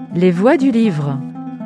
Les voix du livre.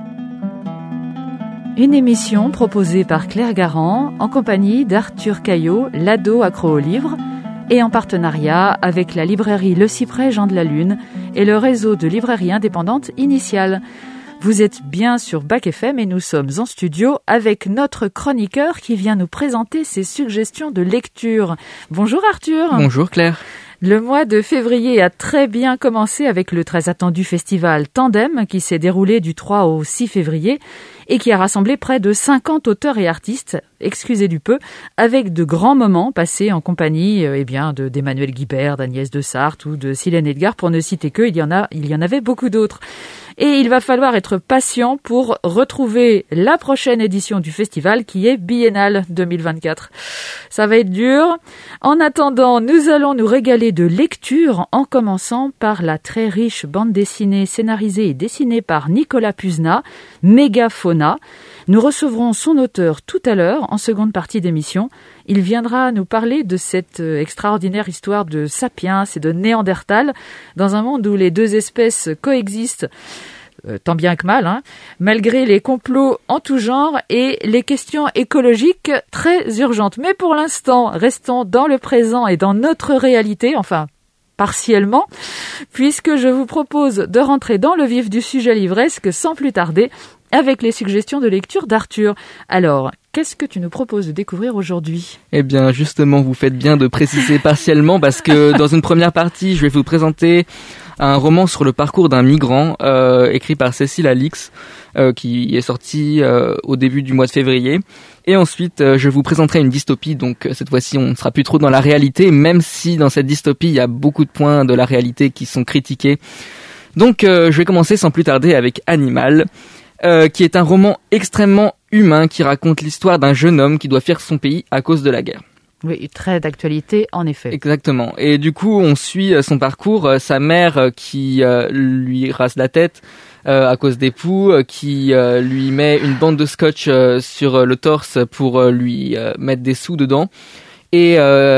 Une émission proposée par Claire Garand en compagnie d'Arthur Caillot, l'ado accro au livre, et en partenariat avec la librairie Le Cyprès Jean de la Lune et le réseau de librairies indépendantes Initial. Vous êtes bien sur Bac FM et nous sommes en studio avec notre chroniqueur qui vient nous présenter ses suggestions de lecture. Bonjour Arthur. Bonjour Claire. Le mois de février a très bien commencé avec le très attendu festival Tandem qui s'est déroulé du 3 au 6 février et qui a rassemblé près de 50 auteurs et artistes, excusez du peu, avec de grands moments passés en compagnie d'Emmanuel Guibert, d'Agnès de Sarthe ou de Silène Edgar, pour ne citer que, il y en avait beaucoup d'autres. Et il va falloir être patient pour retrouver la prochaine édition du festival qui est Biennale 2024. Ça va être dur. En attendant, nous allons nous régaler de lecture en commençant par la très riche bande dessinée scénarisée et dessinée par Nicolas Puzna, Mégafauna. Nous recevrons son auteur tout à l'heure, en seconde partie d'émission. Il viendra nous parler de cette extraordinaire histoire de sapiens et de Néandertal, dans un monde où les deux espèces coexistent, tant bien que mal, malgré les complots en tout genre et les questions écologiques très urgentes. Mais pour l'instant, restons dans le présent et dans notre réalité, enfin partiellement, puisque je vous propose de rentrer dans le vif du sujet livresque sans plus tarder, avec les suggestions de lecture d'Arthur. Alors, qu'est-ce que tu nous proposes de découvrir aujourd'hui ? Eh bien, justement, vous faites bien de préciser partiellement, parce que dans une première partie, je vais vous présenter un roman sur le parcours d'un migrant, écrit par Cécile Alix, qui est sorti au début du mois de février. Et ensuite, je vous présenterai une dystopie, donc cette fois-ci, on ne sera plus trop dans la réalité, même si dans cette dystopie, il y a beaucoup de points de la réalité qui sont critiqués. Donc, je vais commencer sans plus tarder avec Animal, qui est un roman extrêmement humain qui raconte l'histoire d'un jeune homme qui doit fuir son pays à cause de la guerre. Oui, très d'actualité, en effet. Exactement. Et du coup, on suit son parcours, sa mère qui lui rase la tête à cause des poux, qui lui met une bande de scotch sur le torse pour lui mettre des sous dedans. Et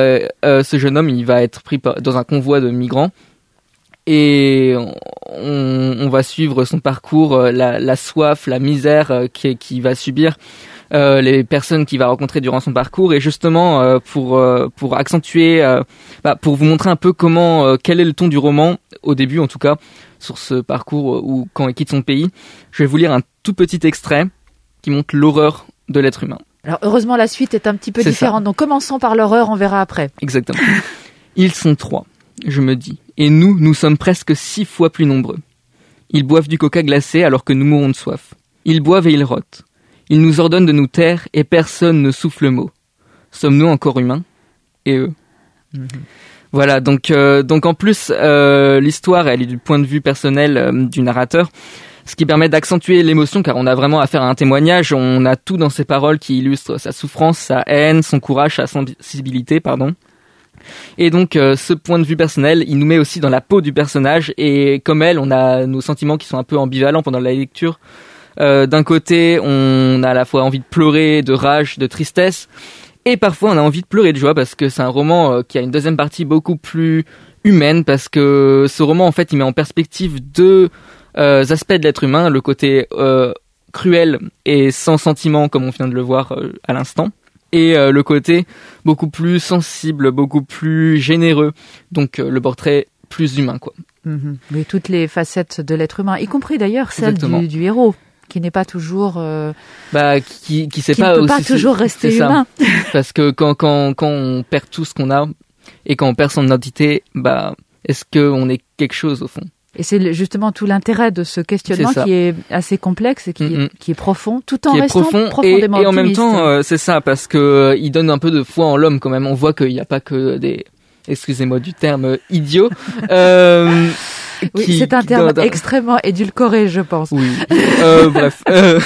ce jeune homme, il va être pris dans un convoi de migrants. Et on va suivre son parcours, la soif, la misère qu'il va subir, les personnes qu'il va rencontrer durant son parcours, et justement pour accentuer, pour vous montrer un peu quel est le ton du roman au début en tout cas sur ce parcours où quand il quitte son pays, je vais vous lire un tout petit extrait qui montre l'horreur de l'être humain. Alors heureusement la suite est un petit peu différente, donc commençons par l'horreur, on verra après. Exactement. Ils sont 3, je me dis. Et nous sommes presque 6 fois plus nombreux. Ils boivent du coca glacé alors que nous mourons de soif. Ils boivent et ils rotent. Ils nous ordonnent de nous taire et personne ne souffle mot. Sommes-nous encore humains ? Et eux ? Voilà, donc en plus, l'histoire, elle est du point de vue personnel du narrateur, ce qui permet d'accentuer l'émotion, car on a vraiment affaire à un témoignage. On a tout dans ses paroles qui illustre sa souffrance, sa haine, son courage, sa sensibilité, Et donc, ce point de vue personnel, il nous met aussi dans la peau du personnage. Et comme elle, on a nos sentiments qui sont un peu ambivalents pendant la lecture. D'un côté, on a à la fois envie de pleurer, de rage, de tristesse. Et parfois, on a envie de pleurer de joie parce que c'est un roman qui a une deuxième partie beaucoup plus humaine. Parce que ce roman, en fait, il met en perspective deux aspects de l'être humain. Le côté cruel et sans sentiment, comme on vient de le voir à l'instant. Et le côté beaucoup plus sensible, beaucoup plus généreux. Donc le portrait plus humain, quoi. Oui, toutes les facettes de l'être humain, y compris d'ailleurs celle du héros, qui n'est pas toujours... qui sait qui pas ne peut aussi, pas toujours rester humain. Parce que quand on perd tout ce qu'on a, et quand on perd son identité, est-ce qu'on est quelque chose au fond ? Et c'est justement tout l'intérêt de ce questionnement qui est assez complexe et qui est profond, tout en restant profondément optimiste. Et en même temps, c'est ça, parce que il donne un peu de foi en l'homme quand même. On voit qu'il n'y a pas que des, excusez-moi du terme, idiots. Oui, c'est un terme extrêmement édulcoré, je pense. Oui. Bref.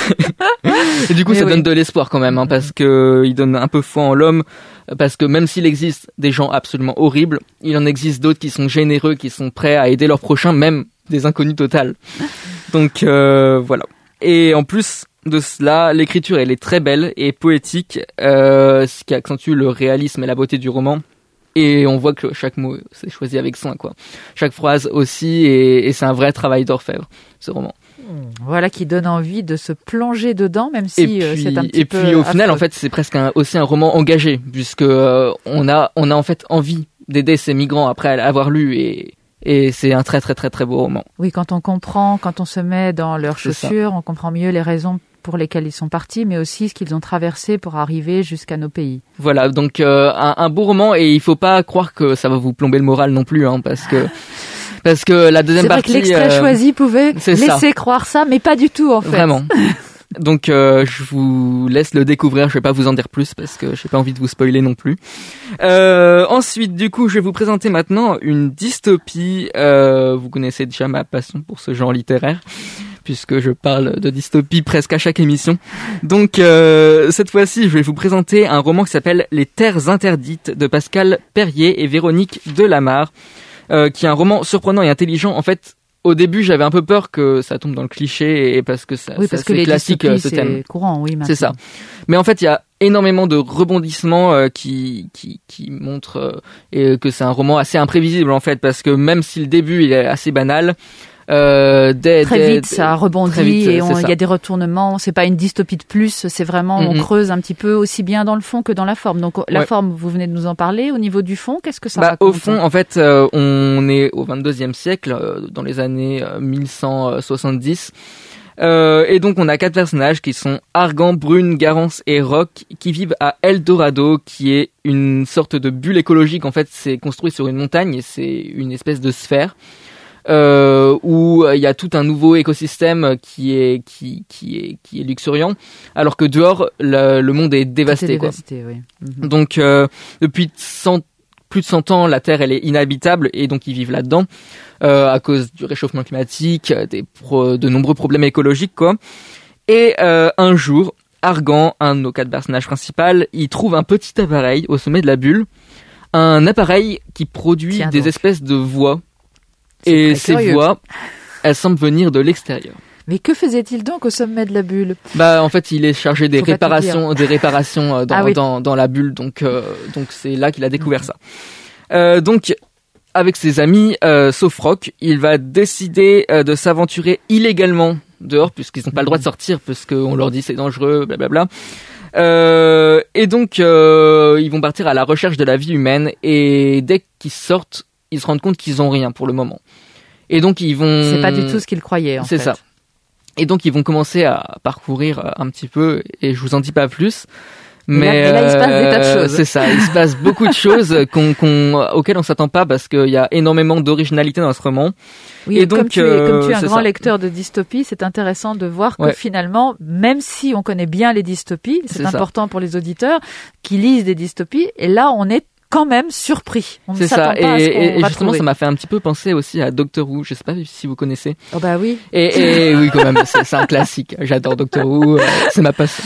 Et du coup, ça donne de l'espoir quand même, parce que il donne un peu foi en l'homme. Parce que même s'il existe des gens absolument horribles, il en existe d'autres qui sont généreux, qui sont prêts à aider leur prochain, même des inconnus totales. Donc voilà. Et en plus de cela, l'écriture elle est très belle et poétique, ce qui accentue le réalisme et la beauté du roman. Et on voit que chaque mot c'est choisi avec soin, quoi. Chaque phrase aussi, et c'est un vrai travail d'orfèvre, ce roman. Voilà qui donne envie de se plonger dedans, même si c'est un petit peu... Et puis au final, en fait, c'est presque aussi un roman engagé, puisque on a en fait envie d'aider ces migrants après avoir lu, et c'est un très très très très beau roman. Oui, quand on se met dans leurs chaussures, on comprend mieux les raisons pour lesquelles ils sont partis, mais aussi ce qu'ils ont traversé pour arriver jusqu'à nos pays. Voilà, donc un beau roman, et il faut pas croire que ça va vous plomber le moral non plus, hein, parce que la deuxième partie... C'est vrai que l'extrait choisi pouvait laisser croire ça, mais pas du tout en fait. Vraiment. Donc je vous laisse le découvrir, je vais pas vous en dire plus parce que j'ai pas envie de vous spoiler non plus. Ensuite, du coup, je vais vous présenter maintenant une dystopie. Vous connaissez déjà ma passion pour ce genre littéraire, puisque je parle de dystopie presque à chaque émission. Donc cette fois-ci, je vais vous présenter un roman qui s'appelle Les Terres Interdites de Pascal Perrier et Véronique Delamarre, qui est un roman surprenant et intelligent. En fait, au début, j'avais un peu peur que ça tombe dans le cliché, et parce que c'est classique ce thème. C'est courant, oui. Maintenant. C'est ça. Mais en fait, il y a énormément de rebondissements qui montrent que c'est un roman assez imprévisible en fait, parce que même si le début il est assez banal, très vite ça rebondit et il y a des retournements. C'est pas une dystopie de plus, c'est vraiment on creuse un petit peu aussi bien dans le fond que dans la forme. Donc la forme, vous venez de nous en parler. Au niveau du fond, qu'est-ce que ça raconte? Au fond, en fait, on est au 22e siècle, dans les années 1170. Et donc on a 4 personnages qui sont Argan, Brune, Garance et Roc, qui vivent à Eldorado, qui est une sorte de bulle écologique. En fait, c'est construit sur une montagne et c'est une espèce de sphère où il y a tout un nouveau écosystème qui est luxuriant, alors que dehors le monde est dévasté. Oui. Donc depuis plus de 100 ans, la Terre elle est inhabitable, et donc ils vivent là-dedans à cause du réchauffement climatique, de nombreux problèmes écologiques quoi. Et un jour, Argan, un de nos 4 personnages principaux, il trouve un petit appareil au sommet de la bulle, un appareil qui produit des espèces de voix. Et ces voix, elles semblent venir de l'extérieur. Mais que faisait-il donc au sommet de la bulle? En fait, il est chargé des réparations dans la bulle, donc c'est là qu'il a découvert ça. Donc, avec ses amis, sauf Roc, il va décider de s'aventurer illégalement dehors, puisqu'ils n'ont pas le droit de sortir, puisqu'on leur dit c'est dangereux, blablabla. Et donc, ils vont partir à la recherche de la vie humaine, et dès qu'ils sortent, ils se rendent compte qu'ils ont rien pour le moment. Et donc ils vont... C'est pas du tout ce qu'ils croyaient en fait. C'est ça. Et donc ils vont commencer à parcourir un petit peu, et je vous en dis pas plus. Mais là il se passe des tas de choses. C'est ça, il se passe beaucoup de choses auxquelles on s'attend pas, parce qu'il y a énormément d'originalité dans ce roman. Oui, et donc, comme tu es un grand lecteur de dystopie, c'est intéressant de voir que finalement, même si on connaît bien les dystopies, c'est important pour les auditeurs qui lisent des dystopies, et là on est quand même surpris. On ne s'attend pas à ce qu'on va et justement, trouver. Ça m'a fait un petit peu penser aussi à Doctor Who. Je sais pas si vous connaissez. Oh bah oui. Et oui, quand même, c'est un classique. J'adore Doctor Who. C'est ma passion.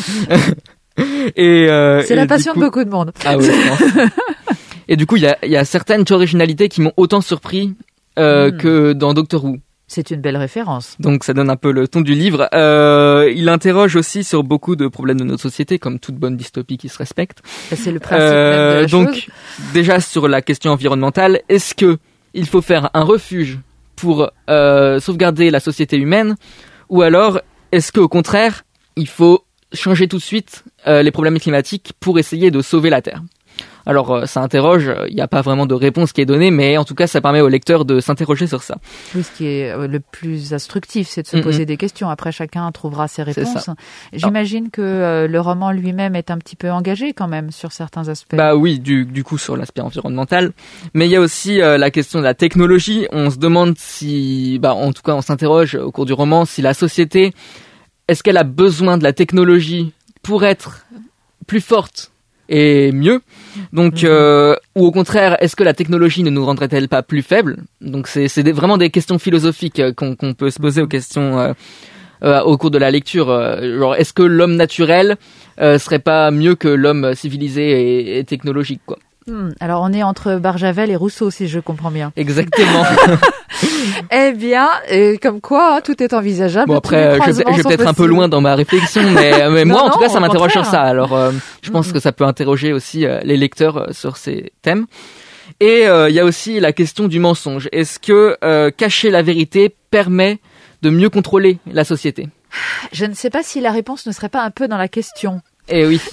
C'est la passion de beaucoup de monde. Ah oui, je pense. Et du coup, il y a certaines originalités qui m'ont autant surpris que dans Doctor Who. C'est une belle référence. Donc ça donne un peu le ton du livre. Il interroge aussi sur beaucoup de problèmes de notre société, comme toute bonne dystopie qui se respecte. C'est le principe même de la donc, déjà sur la question environnementale, est-ce que il faut faire un refuge pour sauvegarder la société humaine, ou alors est-ce qu'au contraire, il faut changer tout de suite les problèmes climatiques pour essayer de sauver la Terre? Alors ça interroge, il n'y a pas vraiment de réponse qui est donnée, mais en tout cas ça permet au lecteur de s'interroger sur ça. Oui, ce qui est le plus instructif, c'est de se poser des questions. Après, chacun trouvera ses réponses. J'imagine que le roman lui-même est un petit peu engagé quand même sur certains aspects. Bah oui, du coup sur l'aspect environnemental, mais il y a aussi la question de la technologie. On se demande si, en tout cas on s'interroge au cours du roman, si la société, est-ce qu'elle a besoin de la technologie pour être plus forte et mieux, donc ou au contraire, est-ce que la technologie ne nous rendrait-elle pas plus faibles? Donc c'est vraiment des questions philosophiques qu'on peut se poser aux questions au cours de la lecture. Genre, est-ce que l'homme naturel serait pas mieux que l'homme civilisé et technologique, quoi? Alors on est entre Barjavel et Rousseau, si je comprends bien. Exactement. Eh bien, comme quoi, tout est envisageable. Bon, après, je vais peut-être un peu loin dans ma réflexion, mais moi, en tout cas, ça m'interroge sur ça. Alors, je pense que ça peut interroger aussi les lecteurs sur ces thèmes. Et il y a aussi la question du mensonge. Est-ce que cacher la vérité permet de mieux contrôler la société. Je ne sais pas si la réponse ne serait pas un peu dans la question. Eh oui.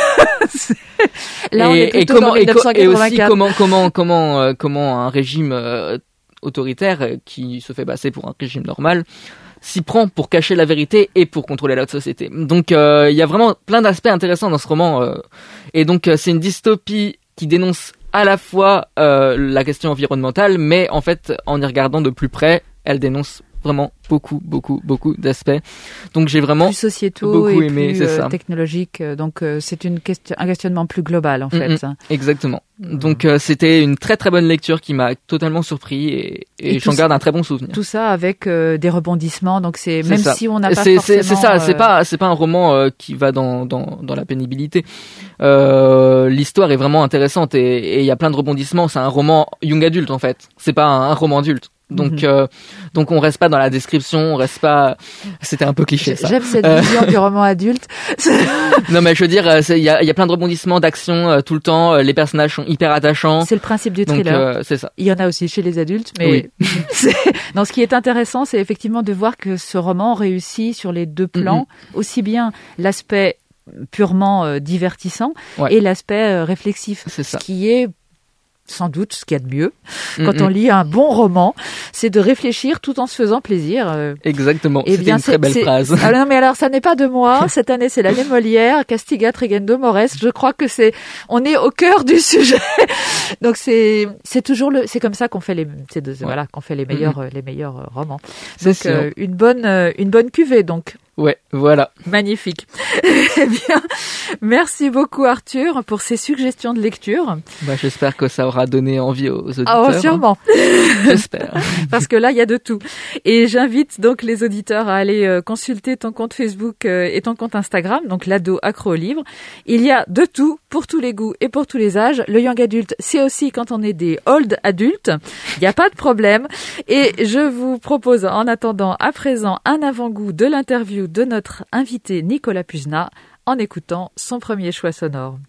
Là, on est plutôt dans 1984. Et aussi comment un régime autoritaire qui se fait passer pour un régime normal s'y prend pour cacher la vérité et pour contrôler la société. Donc il y a vraiment plein d'aspects intéressants dans ce roman. Et donc c'est une dystopie qui dénonce à la fois la question environnementale, mais en fait, en y regardant de plus près, elle dénonce vraiment beaucoup d'aspects. Donc j'ai vraiment plus sociétaux beaucoup et aimé, plus c'est ça. Technologiques. Donc c'est un questionnement plus global en fait. Exactement. Donc c'était une très très bonne lecture qui m'a totalement surpris et j'en garde un très bon souvenir. Tout ça avec des rebondissements. Donc c'est même ça. Si on n'a pas forcément. C'est ça. C'est pas un roman qui va dans la pénibilité. L'histoire est vraiment intéressante et il y a plein de rebondissements. C'est un roman young adulte en fait. C'est pas un roman adulte. Donc on reste pas dans la description, on reste pas. C'était un peu cliché ça. J'aime cette vision du roman adulte. Non mais je veux dire, il y a plein de rebondissements, d'action tout le temps. Les personnages sont hyper attachants. C'est le principe du thriller. Donc c'est ça. Il y en a aussi chez les adultes, mais oui. Non, ce qui est intéressant, c'est effectivement de voir que ce roman réussit sur les deux plans, aussi bien l'aspect purement divertissant et l'aspect réflexif. C'est ça. Ce qui est sans doute ce qu'il y a de mieux quand on lit un bon roman, c'est de réfléchir tout en se faisant plaisir. Exactement, c'était une très belle phrase. Ah non, mais alors ça n'est pas de moi, cette année c'est l'année Molière, Castigat, Regendo, Morès, je crois que on est au cœur du sujet. Donc c'est toujours c'est comme ça qu'on fait qu'on fait les meilleurs romans. C'est donc sûr. Une bonne cuvée donc. Ouais, voilà. Magnifique. Eh bien, merci beaucoup Arthur pour ces suggestions de lecture. J'espère que ça aura donné envie aux auditeurs. Ah, sûrement. J'espère. Parce que là, il y a de tout. Et j'invite donc les auditeurs à aller consulter ton compte Facebook et ton compte Instagram, donc l'ado accro au livre. Il y a de tout pour tous les goûts et pour tous les âges. Le young adulte, c'est aussi quand on est des old adultes. Il n'y a pas de problème. Et je vous propose en attendant à présent un avant-goût de l'interview de notre invité Nicolas Puzna en écoutant son premier choix sonore.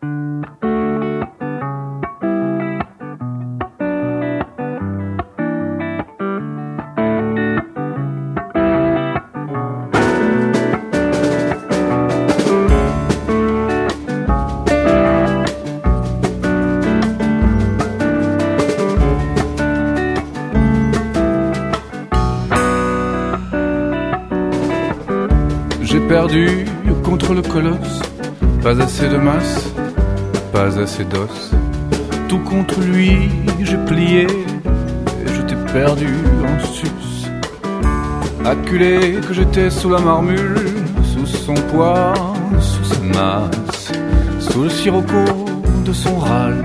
J'ai perdu contre le colosse, pas assez de masse, pas assez d'os. Tout contre lui, j'ai plié et je t'ai perdu en sus. Acculé que j'étais sous la marmule, sous son poids, sous sa masse, sous le sirocco de son râle,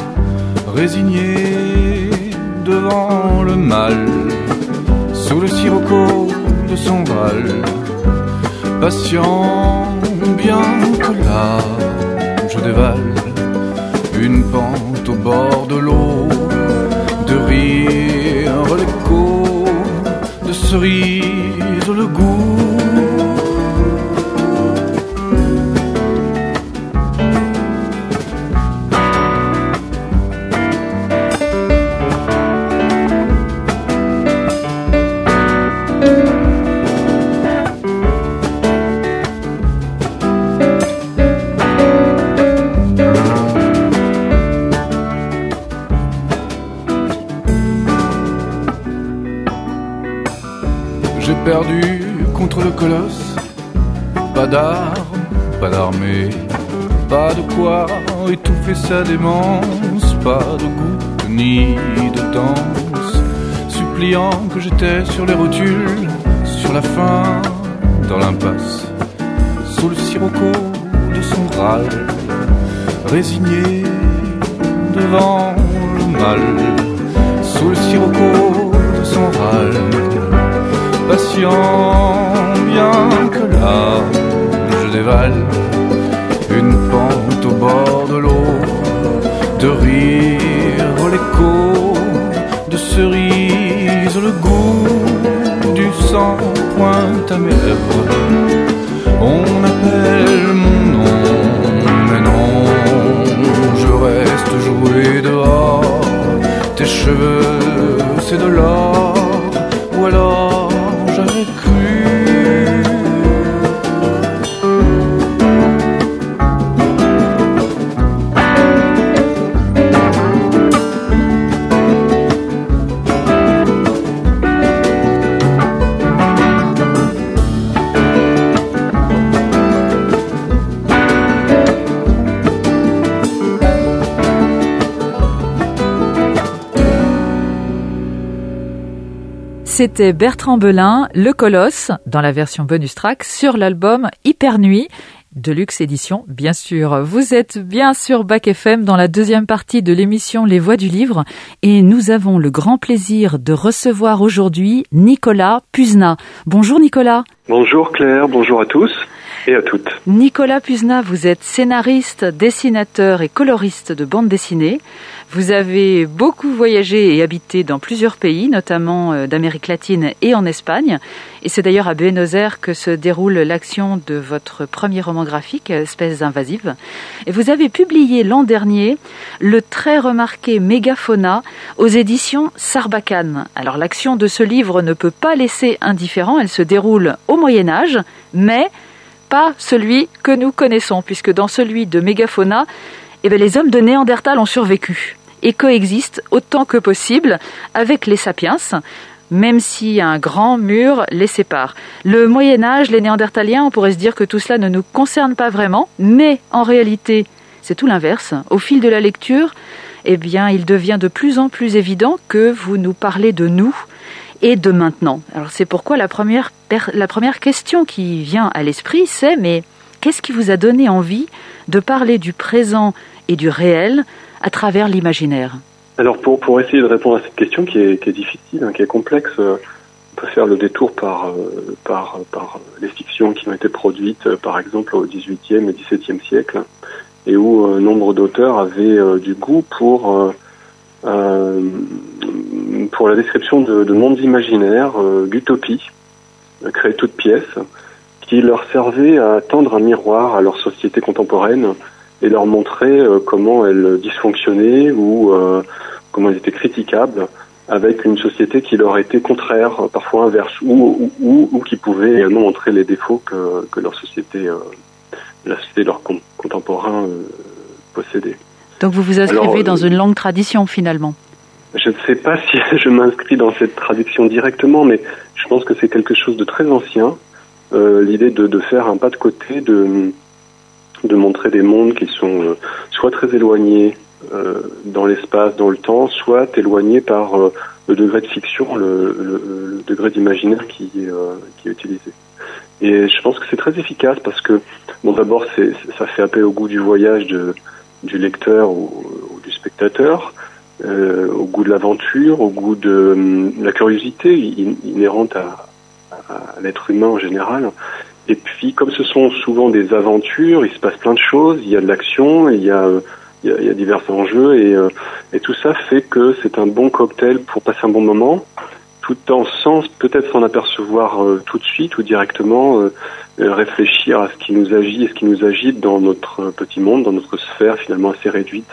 résigné devant le mal, sous le sirocco de son râle. Patient, bien que là, je dévale une pente au bord de l'eau, de rire l'écho, de cerise le goût. J'ai perdu contre le colosse, pas d'armes, pas d'armée, pas de quoi étouffer sa démence, pas de goutte ni de danse, suppliant que j'étais sur les rotules, sur la fin, dans l'impasse, sous le sirocco de son râle, résigné devant le mal, sous le sirocco de son râle. Patient, bien que là, je dévale une pente au bord de l'eau, de rire l'écho, de cerise le goût, du sang pointe à mes lèvres. On appelle mon nom, mais non, je reste joué dehors. Tes cheveux, c'est de l'or, ou alors j'avais cru C'était Bertrand Belin, Le Colosse, dans la version bonus track, sur l'album Hyper Nuit, Deluxe édition, bien sûr. Vous êtes bien sur Bac FM dans la deuxième partie de l'émission Les Voix du Livre et nous avons le grand plaisir de recevoir aujourd'hui Nicolas Puzna. Bonjour Nicolas. Bonjour Claire, bonjour à tous et à toutes. Nicolas Puzna, vous êtes scénariste, dessinateur et coloriste de bande dessinée. Vous avez beaucoup voyagé et habité dans plusieurs pays, notamment d'Amérique latine et en Espagne. Et c'est d'ailleurs à Buenos Aires que se déroule l'action de votre premier roman graphique, Espèces invasives. Et vous avez publié l'an dernier le très remarqué Mégafauna aux éditions Sarbacane. Alors l'action de ce livre ne peut pas laisser indifférent, elle se déroule au Moyen-Âge, mais pas celui que nous connaissons, puisque dans celui de Mégafauna, les hommes de Néandertal ont survécu et coexistent autant que possible avec les sapiens, même si un grand mur les sépare. Le Moyen-Âge, les Néandertaliens, on pourrait se dire que tout cela ne nous concerne pas vraiment, mais en réalité, c'est tout l'inverse. Au fil de la lecture, il devient de plus en plus évident que vous nous parlez de nous et de maintenant. Alors c'est pourquoi la première question qui vient à l'esprit, c'est mais qu'est-ce qui vous a donné envie de parler du présent et du réel à travers l'imaginaire? Alors pour essayer de répondre à cette question qui est difficile, qui est complexe, on peut faire le détour par les fictions qui ont été produites, par exemple au XVIIIe et XVIIe siècle, et où nombre d'auteurs avaient du goût pour la description de mondes imaginaires, d'utopies, créées toutes pièces, qui leur servaient à tendre un miroir à leur société contemporaine et leur montrer comment elle dysfonctionnait ou comment elle était critiquable avec une société qui leur était contraire, parfois inverse, ou qui pouvait également montrer les défauts que leur société, la société de leurs contemporains possédait. Donc vous vous inscrivez dans une longue tradition finalement. Je ne sais pas si je m'inscris dans cette tradition directement, mais je pense que c'est quelque chose de très ancien, l'idée de faire un pas de côté, de montrer des mondes qui sont soit très éloignés dans l'espace, dans le temps, soit éloignés par le degré de fiction, le degré d'imaginaire qui est utilisé. Et je pense que c'est très efficace parce que, d'abord, ça fait appel au goût du voyage du lecteur ou du spectateur, au goût de l'aventure, au goût de la curiosité inhérente à l'être humain en général. Et puis, comme ce sont souvent des aventures, il se passe plein de choses, il y a de l'action, il y a divers enjeux, et tout ça fait que c'est un bon cocktail pour passer un bon moment, tout en peut-être s'en apercevoir tout de suite ou directement, réfléchir à ce qui nous agite dans notre petit monde, dans notre sphère finalement assez réduite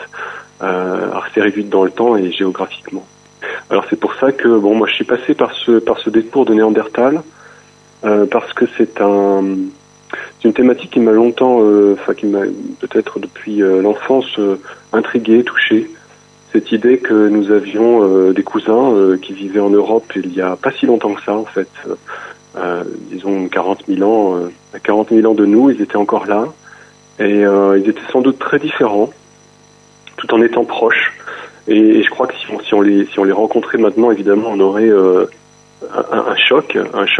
dans le temps et géographiquement. Alors c'est pour ça que moi je suis passé par ce détour de Néandertal, parce que c'est une thématique qui m'a longtemps, qui m'a peut-être depuis l'enfance intrigué, touché. Cette idée que nous avions des cousins qui vivaient en Europe il y a pas si longtemps que ça en fait, disons 40 000 ans, à 40 000 ans de nous, ils étaient encore là et ils étaient sans doute très différents, tout en étant proches. Et je crois que si on les rencontrait maintenant, évidemment, on aurait un choc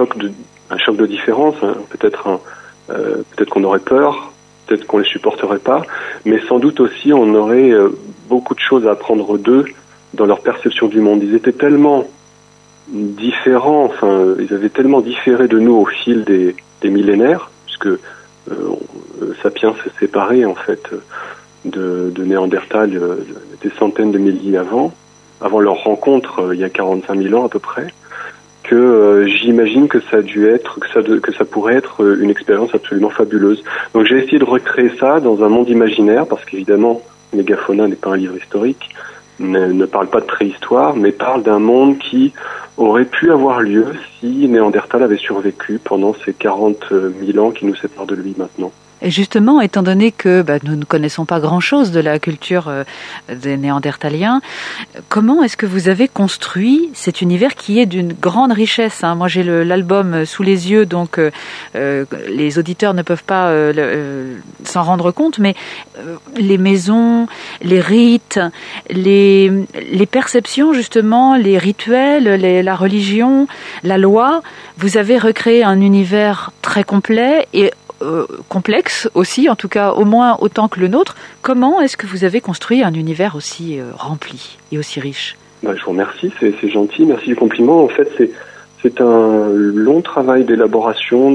de différence, hein. Peut-être qu'on aurait peur, peut-être qu'on les supporterait pas, mais sans doute aussi on aurait beaucoup de choses à apprendre d'eux dans leur perception du monde. Ils étaient tellement différents, ils avaient tellement différé de nous au fil des millénaires, puisque Sapiens s'est séparé en fait de Néandertal des centaines de milliers avant leur rencontre il y a 45 000 ans à peu près, que j'imagine que ça pourrait être une expérience absolument fabuleuse. Donc j'ai essayé de recréer ça dans un monde imaginaire, parce qu'évidemment, Mégafauna n'est pas un livre historique, ne parle pas de préhistoire, mais parle d'un monde qui aurait pu avoir lieu si Néandertal avait survécu pendant ces 40 000 ans qui nous séparent de lui maintenant. Et justement, étant donné que nous ne connaissons pas grand-chose de la culture des Néandertaliens, comment est-ce que vous avez construit cet univers qui est d'une grande richesse, hein? Moi, j'ai l'album sous les yeux, donc les auditeurs ne peuvent pas s'en rendre compte, mais les maisons, les rites, les perceptions, justement, les rituels, la religion, la loi, vous avez recréé un univers très complet et complexe aussi, en tout cas au moins autant que le nôtre. Comment est-ce que vous avez construit un univers aussi rempli et aussi riche? Je vous remercie, c'est gentil, merci du compliment. En fait, c'est un long travail d'élaboration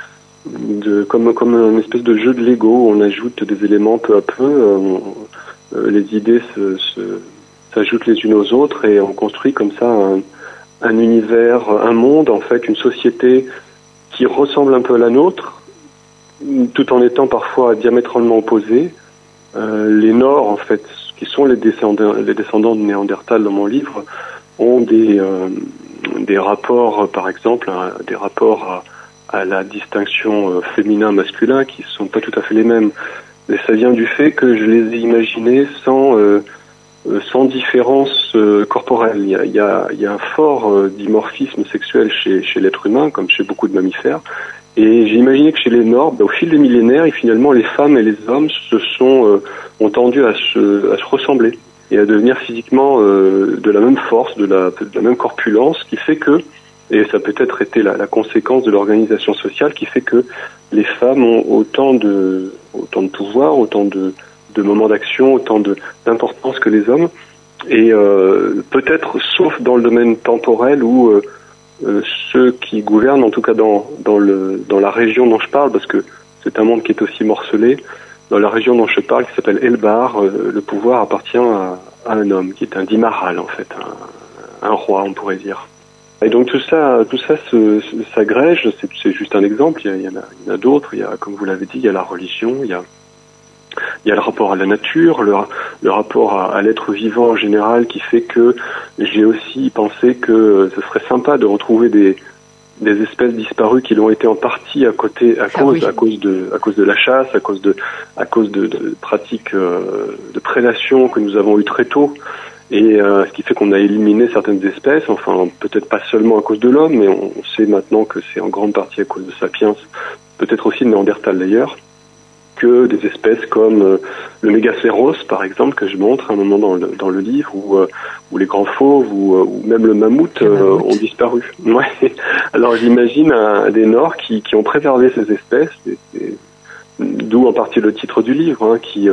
comme une espèce de jeu de Lego. On ajoute des éléments peu à peu, les idées s'ajoutent les unes aux autres et on construit comme ça un univers, un monde, en fait, une société qui ressemble un peu à la nôtre, tout en étant parfois diamétralement opposés. Les Nords, en fait, qui sont les descendants de Néandertal dans mon livre, ont des rapports, par exemple, des rapports à la distinction féminin-masculin qui sont pas tout à fait les mêmes. Mais ça vient du fait que je les ai imaginés sans différence corporelle. Il y a un fort dimorphisme sexuel chez l'être humain, comme chez beaucoup de mammifères. Et j'ai imaginé que chez les Nords, au fil des millénaires, et finalement les femmes et les hommes ont tendu à se ressembler et à devenir physiquement de la même force, de la même corpulence, qui fait que, et ça a peut-être été la conséquence de l'organisation sociale, qui fait que les femmes ont autant de pouvoir, autant de moments d'action, autant d'importance que les hommes, et peut-être sauf dans le domaine temporel où ceux qui gouvernent, en tout cas dans la région dont je parle, parce que c'est un monde qui est aussi morcelé, dans la région dont je parle, qui s'appelle Elbar, le pouvoir appartient à un homme, qui est un Dimaral, en fait, un roi, on pourrait dire. Et donc tout ça s'agrège, c'est juste un exemple, il y en a d'autres, il y a, comme vous l'avez dit, il y a la religion, il y a le rapport à la nature, le rapport à l'être vivant en général, qui fait que j'ai aussi pensé que ce serait sympa de retrouver des espèces disparues qui l'ont été en partie à cause de la chasse, à cause de pratiques de prédation que nous avons eues très tôt, et ce qui fait qu'on a éliminé certaines espèces, enfin peut-être pas seulement à cause de l'homme, mais on sait maintenant que c'est en grande partie à cause de Sapiens, peut-être aussi de Néandertal d'ailleurs, que des espèces comme le Mégacéros, par exemple, que je montre à un moment dans le livre, ou les grands fauves, ou même le mammouth ont disparu. Ouais. Alors j'imagine des Nords qui ont préservé ces espèces, d'où en partie le titre du livre, qui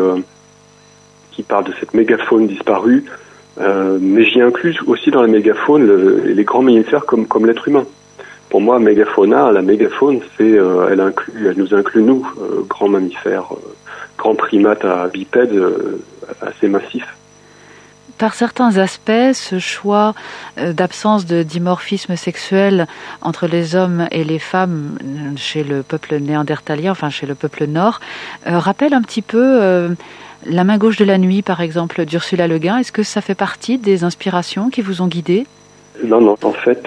parle de cette mégafaune disparue, mais j'y inclus aussi dans la mégafaune les grands mammifères comme l'être humain. Pour moi, la mégafaune, elle nous inclut nous, grands mammifères, grands primates à bipèdes assez massifs. Par certains aspects, ce choix d'absence de dimorphisme sexuel entre les hommes et les femmes chez le peuple néandertalien, enfin chez le peuple nord, rappelle un petit peu La main gauche de la nuit, par exemple, d'Ursula Le Guin. Est-ce que ça fait partie des inspirations qui vous ont guidé? Non, en fait...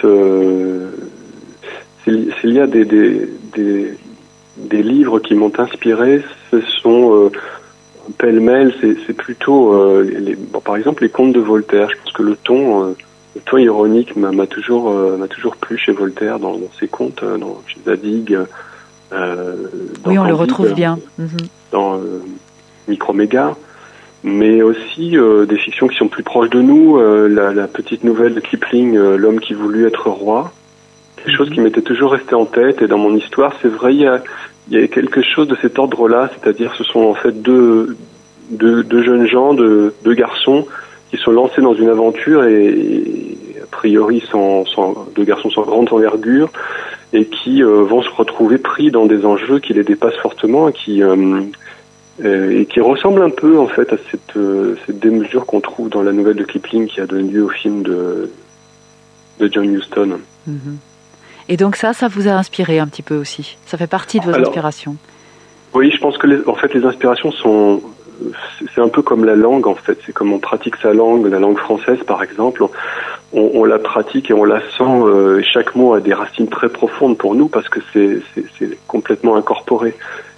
S'il y a des livres qui m'ont inspiré, ce sont pêle-mêle, c'est plutôt par exemple les contes de Voltaire. Je pense que le ton ironique m'a toujours plu chez Voltaire dans ses contes, chez Zadig. Oui, on le retrouve bien. Dans Microméga, mais aussi des fictions qui sont plus proches de nous. La petite nouvelle de Kipling, L'homme qui voulut être roi. Quelque chose qui m'était toujours resté en tête, et dans mon histoire, c'est vrai, il y a quelque chose de cet ordre-là, c'est-à-dire ce sont en fait deux jeunes gens, deux garçons qui sont lancés dans une aventure, et a priori deux garçons sans grande envergure, et qui vont se retrouver pris dans des enjeux qui les dépassent fortement, et qui ressemblent un peu en fait à cette démesure qu'on trouve dans la nouvelle de Kipling qui a donné lieu au film de John Huston. Et donc ça vous a inspiré un petit peu aussi. Ça fait partie de vos inspirations. Oui, je pense que les inspirations c'est un peu comme la langue en fait. C'est comme on pratique sa langue, la langue française par exemple. On la pratique et on la sent. Chaque mot a des racines très profondes pour nous parce que c'est complètement incorporé.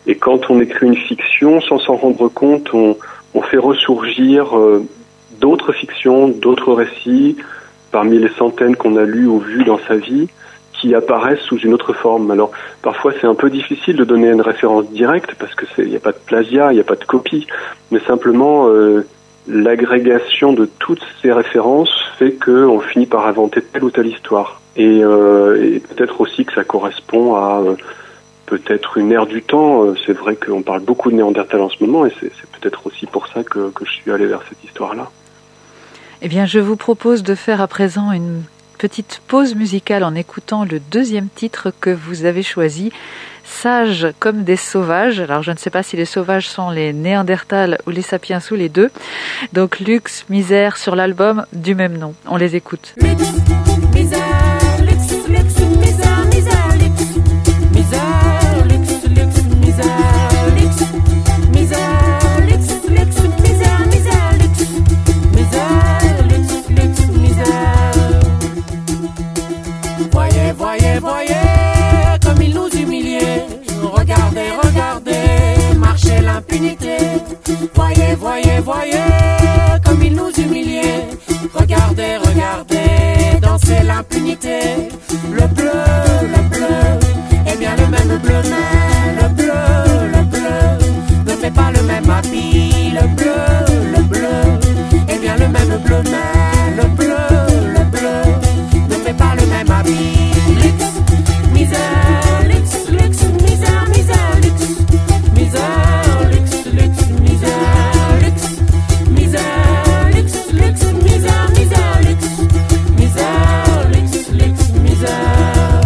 Et quand on écrit une fiction, sans s'en rendre compte, on fait ressurgir d'autres fictions, d'autres récits, parmi les centaines qu'on a lus ou vus dans sa vie, qui apparaissent sous une autre forme. Alors, parfois, c'est un peu difficile de donner une référence directe, parce que il n'y a pas de plagiat, il n'y a pas de copie, mais simplement, l'agrégation de toutes ces références fait qu'on finit par inventer telle ou telle histoire. Et peut-être aussi que ça correspond à peut-être une ère du temps. C'est vrai qu'on parle beaucoup de Néandertal en ce moment, et c'est peut-être aussi pour ça que je suis allé vers cette histoire-là. Eh bien, je vous propose de faire à présent une petite pause musicale en écoutant le deuxième titre que vous avez choisi, Sages comme des sauvages. Alors, je ne sais pas si les sauvages sont les Néandertals ou les sapiens ou les deux. Donc, Luxe, Misère sur l'album du même nom. On les écoute. Luxe, misère, luxe, luxe, misère, misère, luxe, misère, luxe, luxe, misère, luxe, misère, luxe, luxe, misère, misère, luxe, misère, luxe, luxe, misère. Voyez, voyez, voyez comme ils nous humiliaient. Regardez, regardez, marcher l'impunité. Voyez, voyez, voyez comme ils nous humiliaient. Regardez, regardez, danser l'impunité. Le bleu, eh bien le même bleu, mais le bleu, ne fait pas le même habit. Le bleu, eh bien le même bleu, mais le bleu, ne fait pas le même habit. Luxe, misère, luxe, luxe, misère, misère, luxe, misère, luxe, luxe, misère, luxe, misère, luxe, luxe, misère, misère, luxe, misère, luxe, luxe, misère.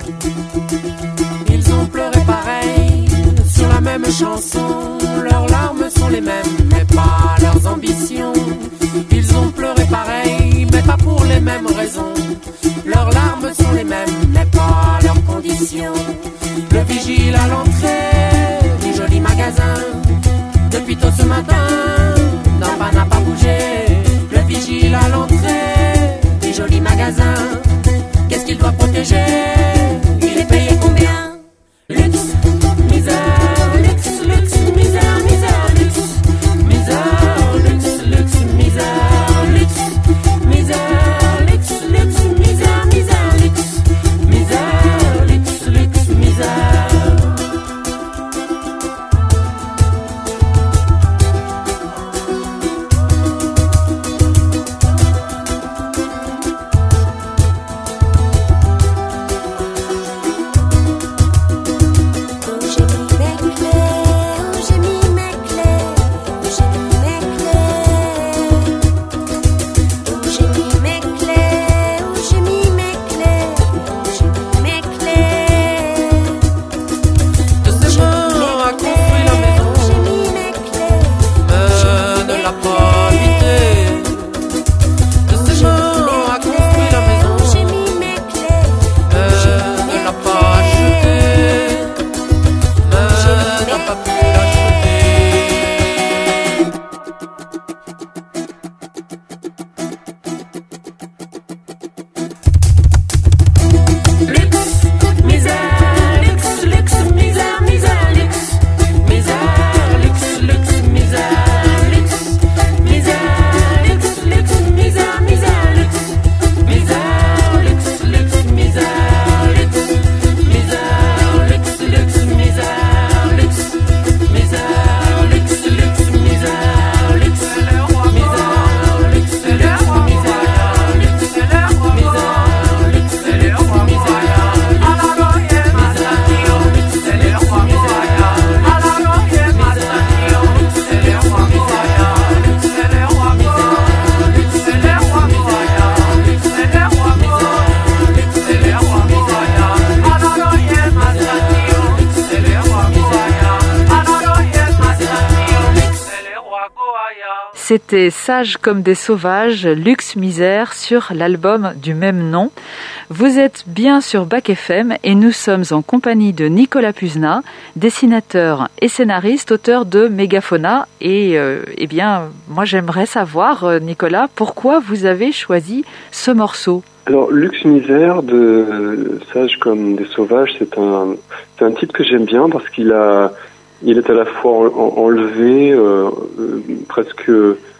Ils ont pleuré pareil sur la même chanson. Leurs larmes sont les mêmes, mais pas leurs ambitions. Ils ont pleuré pareil, mais pas pour les mêmes raisons. Leurs larmes sont les mêmes, mais pas leurs conditions. Le vigile à l'entrée du joli magasin, depuis tôt ce matin, n'a pas bougé. Le vigile à l'entrée du joli magasin, qu'est-ce qu'il doit protéger? Il est payé combien? Luxe, misère, luxe, luxe, misère, misère, luxe, misère, luxe, luxe, misère, luxe, misère, luxe, luxe, misère, misère, luxe, misère, luxe, luxe, misère. C'était Sages comme des sauvages, Luxe Misère sur l'album du même nom. Vous êtes bien sur Bac FM et nous sommes en compagnie de Nicolas Puzna, dessinateur et scénariste, auteur de Mégafauna. Et eh bien, moi j'aimerais savoir, Nicolas, pourquoi vous avez choisi ce morceau? Alors, Luxe Misère de Sages comme des sauvages, c'est un titre que j'aime bien parce qu'il a il est à la fois enlevé, presque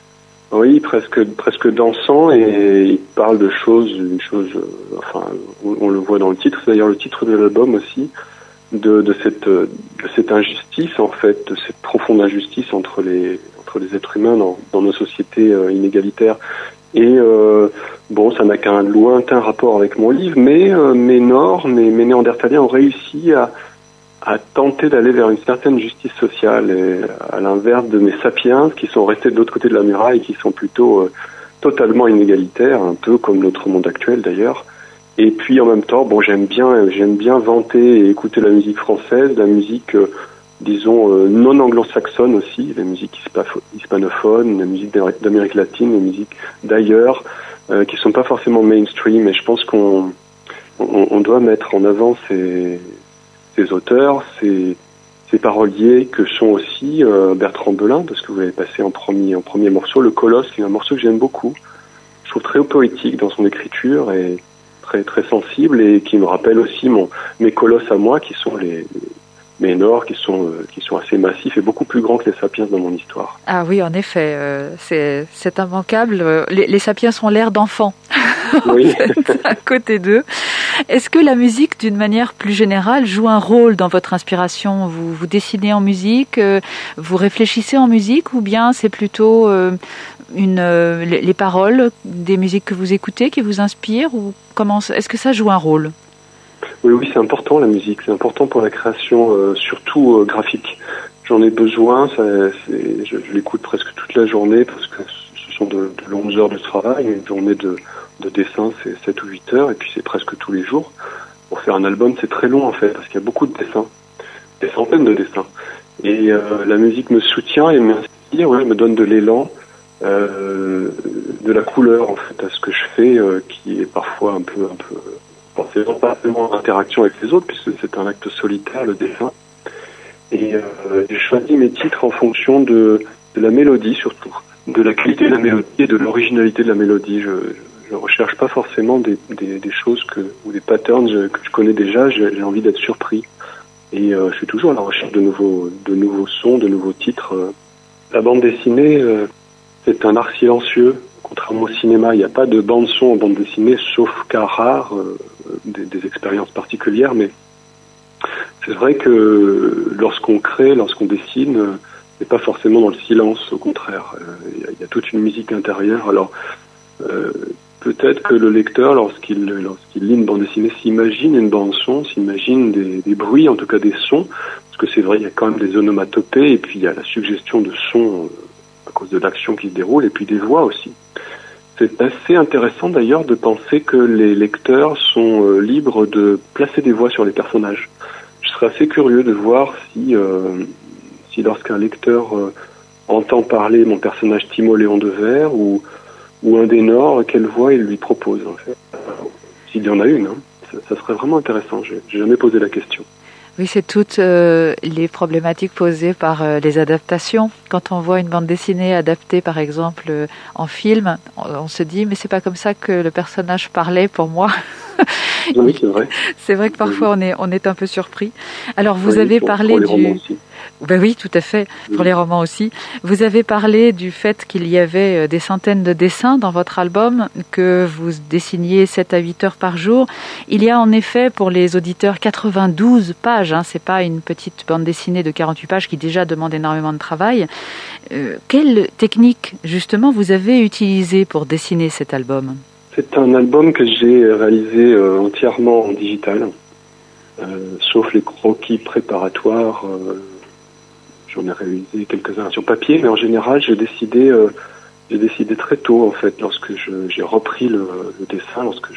dansant, et il parle de une chose, enfin, on le voit dans le titre, c'est d'ailleurs le titre de l'album aussi, de cette injustice, en fait, de cette profonde injustice entre les êtres humains dans nos sociétés inégalitaires. Et bon, ça n'a qu'un lointain rapport avec mon livre, mais mes Néandertaliens ont réussi à tenter d'aller vers une certaine justice sociale, et à l'inverse de mes sapiens qui sont restés de l'autre côté de la muraille, qui sont plutôt totalement inégalitaires, un peu comme notre monde actuel d'ailleurs. Et puis en même temps, bon, j'aime bien vanter et écouter la musique française, la musique disons non anglo-saxonne aussi, la musique hispanophones, la musique d'Amérique latine, la musique d'ailleurs, qui sont pas forcément mainstream. Et je pense qu'on doit mettre en avant ces auteurs, ces paroliers que sont aussi Bertrand Belin, parce que vous avez passé en premier morceau, Le Colosse, qui est un morceau que j'aime beaucoup. Je trouve très poétique dans son écriture et très très sensible, et qui me rappelle aussi mes colosses à moi, qui sont mes Nord, qui sont assez massifs et beaucoup plus grands que les sapiens dans mon histoire. Ah oui, en effet, c'est immanquable. Les sapiens ont l'air d'enfants. Oui. À côté d'eux. Est-ce que la musique, d'une manière plus générale, joue un rôle dans votre inspiration ? Vous dessinez en musique, vous réfléchissez en musique, ou bien c'est plutôt les paroles des musiques que vous écoutez qui vous inspirent, ou est-ce que ça joue un rôle ? Oui, c'est important la musique, c'est important pour la création, surtout graphique. J'en ai besoin, je l'écoute presque toute la journée, parce que ce sont de longues heures de travail. Une journée de dessin, c'est 7 ou 8 heures, et puis c'est presque tous les jours. Pour faire un album, c'est très long en fait, parce qu'il y a beaucoup de dessins, des centaines de dessins. Et la musique me soutient et m'inspire, me donne de l'élan, de la couleur en fait à ce que je fais, qui est parfois un peu c'est pas seulement en interaction avec les autres, puisque c'est un acte solitaire, le dessin. Et j'ai choisi mes titres en fonction de la mélodie, surtout, de la qualité de la mélodie et de l'originalité de la mélodie. Je recherche pas forcément des choses ou des patterns que je connais déjà. J'ai envie d'être surpris. Et je suis toujours à la recherche de nouveaux sons, de nouveaux titres. La bande dessinée, c'est un art silencieux. Contrairement au cinéma, il n'y a pas de bande-son en bande dessinée, sauf cas rares, des expériences particulières. Mais c'est vrai que lorsqu'on crée, lorsqu'on dessine, c'est pas forcément dans le silence, au contraire. Il y a toute une musique intérieure. Alors, peut-être que le lecteur, lorsqu'il lit une bande dessinée, s'imagine une bande-son, s'imagine des bruits, en tout cas des sons, parce que c'est vrai, il y a quand même des onomatopées, et puis il y a la suggestion de sons à cause de l'action qui se déroule, et puis des voix aussi. C'est assez intéressant d'ailleurs de penser que les lecteurs sont libres de placer des voix sur les personnages. Je serais assez curieux de voir si lorsqu'un lecteur entend parler mon personnage Timo Léon Devers ou un des Nords, quelle voix il lui propose en fait. S'il y en a une, ça serait vraiment intéressant. J'ai jamais posé la question. Oui, c'est toutes les problématiques posées par les adaptations. Quand on voit une bande dessinée adaptée, par exemple, en film, on se dit, mais c'est pas comme ça que le personnage parlait pour moi. Oui, c'est vrai. C'est vrai que parfois on est un peu surpris. Alors vous avez parlé pour les romans aussi. Ben oui, tout à fait, pour les romans aussi. Vous avez parlé du fait qu'il y avait des centaines de dessins dans votre album, que vous dessiniez 7 à 8 heures par jour. Il y a en effet pour les auditeurs 92 pages, c'est pas une petite bande dessinée de 48 pages qui déjà demande énormément de travail. Quelle technique justement vous avez utilisée pour dessiner cet album ? C'est un album que j'ai réalisé entièrement en digital, sauf les croquis préparatoires. J'en ai réalisé quelques-uns sur papier, mais en général, j'ai décidé très tôt, en fait, lorsque j'ai repris le dessin, lorsque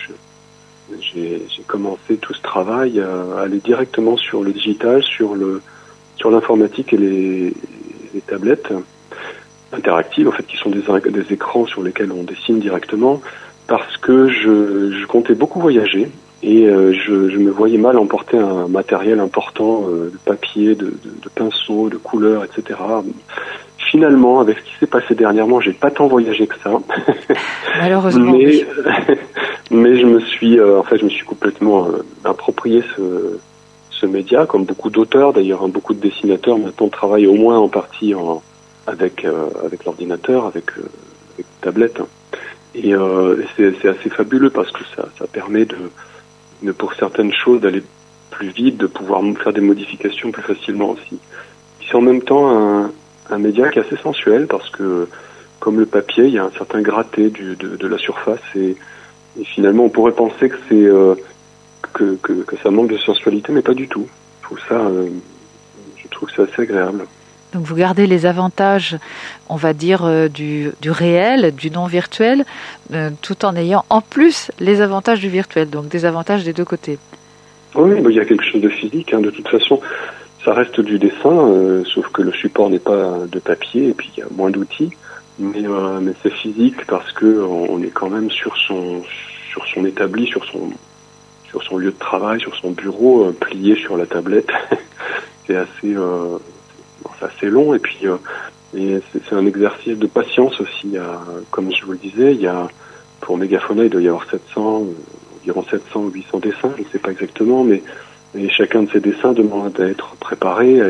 j'ai commencé tout ce travail, à aller directement sur le digital, sur l'informatique et les tablettes interactives, en fait, qui sont des écrans sur lesquels on dessine directement, parce que je comptais beaucoup voyager. Et je me voyais mal emporter un matériel important de papier, de pinceaux, de couleurs, etc. Finalement, avec ce qui s'est passé dernièrement, j'ai pas tant voyagé que ça. Malheureusement. Mais je me suis complètement approprié ce média, comme beaucoup d'auteurs d'ailleurs, beaucoup de dessinateurs maintenant travaillent au moins en partie avec l'ordinateur, avec tablette. Et c'est assez fabuleux parce que ça permet de pour certaines choses d'aller plus vite, de pouvoir faire des modifications plus facilement aussi. C'est en même temps un média qui est assez sensuel parce que comme le papier, il y a un certain gratté de la surface et finalement on pourrait penser que c'est que ça manque de sensualité, mais pas du tout. Je trouve que c'est assez agréable. Donc vous gardez les avantages, on va dire, du réel, du non virtuel, tout en ayant en plus les avantages du virtuel, donc des avantages des deux côtés. Oui, il y a quelque chose de physique. De toute façon, ça reste du dessin, sauf que le support n'est pas de papier et puis il y a moins d'outils. Mais c'est physique parce que on est quand même sur son établi, sur son lieu de travail, sur son bureau, plié sur la tablette. C'est assez long et puis c'est un exercice de patience aussi. Comme je vous le disais, pour Mégaphona, il doit y avoir environ 700 ou 800 dessins, je ne sais pas exactement, mais chacun de ces dessins demande à être préparé,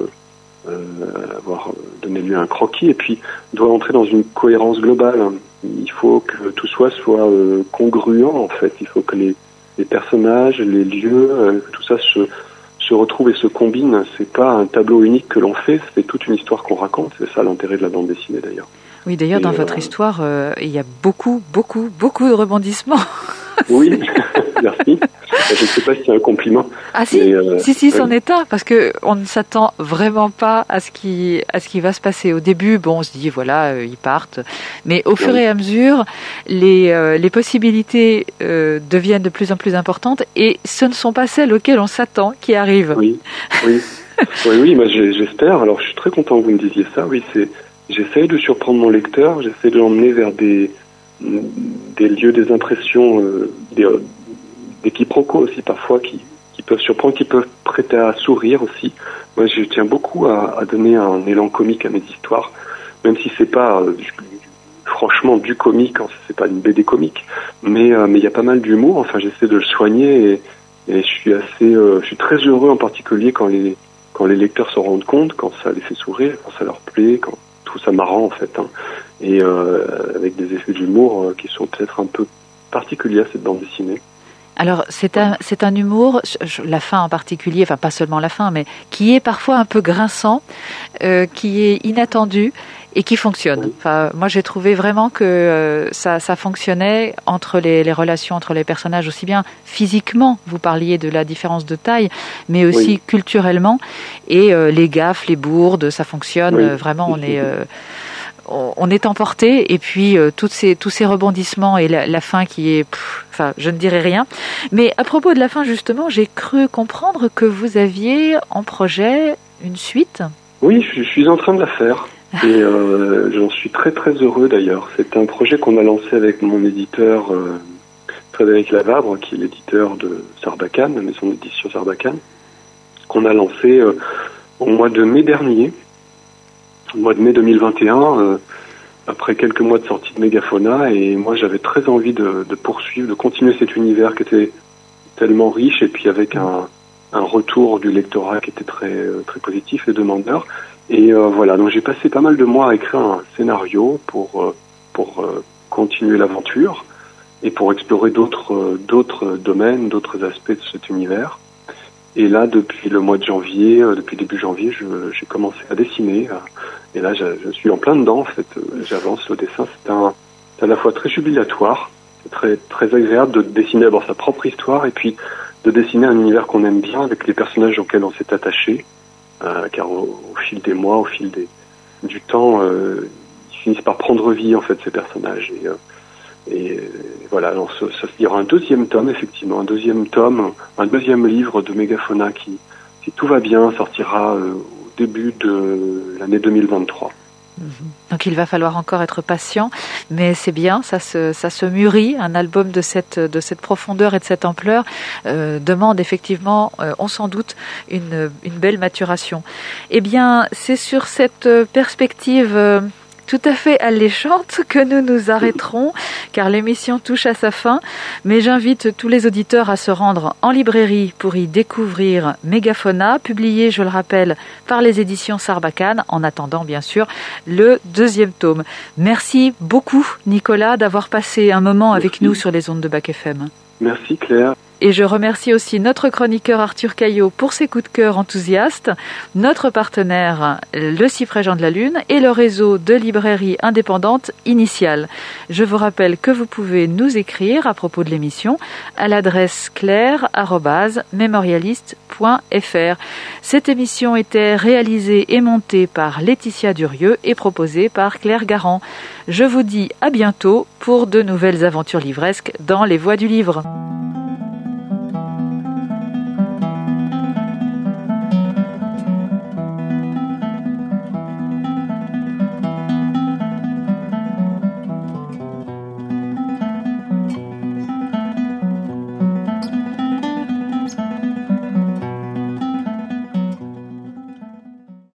avoir donné lieu à un croquis et puis doit entrer dans une cohérence globale. Il faut que tout soit congruent en fait. Il faut que les personnages, les lieux, tout ça se retrouve et se combine. C'est pas un tableau unique que l'on fait, c'est toute une histoire qu'on raconte. C'est ça l'intérêt de la bande dessinée d'ailleurs. Oui, d'ailleurs, dans votre histoire, il y a beaucoup de rebondissements. Oui, merci. Je ne sais pas si c'est un compliment. Ah si, si, c'en est un, parce que on ne s'attend vraiment pas à ce qui va se passer. Au début, on se dit voilà, ils partent, mais au fur et à mesure, les possibilités deviennent de plus en plus importantes, et ce ne sont pas celles auxquelles on s'attend qui arrivent. Oui. Moi j'espère. Alors je suis très content que vous me disiez ça. Oui, j'essaye de surprendre mon lecteur, j'essaie de l'emmener vers des lieux, des impressions, des quiproquos aussi parfois qui peuvent surprendre, qui peuvent prêter à sourire aussi. Moi, je tiens beaucoup à donner un élan comique à mes histoires, même si c'est pas franchement du comique, c'est pas une BD comique, mais il y a pas mal d'humour. Enfin, j'essaie de le soigner et je suis très heureux en particulier quand les lecteurs se rendent compte, quand ça les fait sourire, quand ça leur plaît, quand tout ça marrant en fait, et avec des effets d'humour qui sont peut-être un peu particuliers à cette bande dessinée. Alors c'est un humour, la fin en particulier, enfin pas seulement la fin, mais qui est parfois un peu grinçant, qui est inattendu et qui fonctionne. Oui. Enfin, moi j'ai trouvé vraiment que ça fonctionnait entre les relations entre les personnages, aussi bien physiquement, vous parliez de la différence de taille, mais aussi culturellement, et les gaffes, les bourdes, ça fonctionne vraiment. On est emporté, et puis tous ces rebondissements et la fin qui est, je ne dirai rien. Mais à propos de la fin justement, j'ai cru comprendre que vous aviez en projet une suite. Oui, je suis en train de la faire. Et j'en suis très très heureux d'ailleurs. C'est un projet qu'on a lancé avec mon éditeur Frédéric Lavabre, qui est l'éditeur de Sarbacane, la maison d'édition Sarbacane, qu'on a lancé au mois de mai dernier, au mois de mai 2021, après quelques mois de sortie de Mégaphona. Et moi j'avais très envie de poursuivre, de continuer cet univers qui était tellement riche, et puis avec un retour du lectorat qui était très très positif et demandeur. Et voilà, donc j'ai passé pas mal de mois à écrire un scénario pour continuer l'aventure et pour explorer d'autres domaines, d'autres aspects de cet univers. Et là, depuis le mois de janvier, depuis début janvier, j'ai commencé à dessiner. Et là, je suis en plein dedans, en fait. J'avance le dessin. C'est à la fois très jubilatoire, c'est très très agréable de dessiner d'abord sa propre histoire et puis de dessiner un univers qu'on aime bien avec les personnages auxquels on s'est attaché. Car au fil des mois, au fil du temps, ils finissent par prendre vie en fait, ces personnages. Et voilà, alors il y aura un deuxième tome, effectivement, un deuxième livre de Mégaphona qui, si tout va bien, sortira au début de l'année 2023. Donc il va falloir encore être patient, mais c'est bien, ça se mûrit. Un album de cette profondeur et de cette ampleur demande effectivement, on s'en doute, une belle maturation. Eh bien, c'est sur cette perspective tout à fait alléchante que nous nous arrêterons car l'émission touche à sa fin. Mais j'invite tous les auditeurs à se rendre en librairie pour y découvrir Mégaphona, publié, je le rappelle, par les éditions Sarbacane, en attendant bien sûr le 2e tome. Merci beaucoup Nicolas d'avoir passé un moment avec nous sur les ondes de Bac FM. Merci Claire. Et je remercie aussi notre chroniqueur Arthur Caillot pour ses coups de cœur enthousiastes, notre partenaire le Cyprès Jean de la Lune et le réseau de librairies indépendantes Initial. Je vous rappelle que vous pouvez nous écrire à propos de l'émission à l'adresse claire@memorialiste.fr. Cette émission était réalisée et montée par Laetitia Durieux et proposée par Claire Garand. Je vous dis à bientôt pour de nouvelles aventures livresques dans les voies du livre.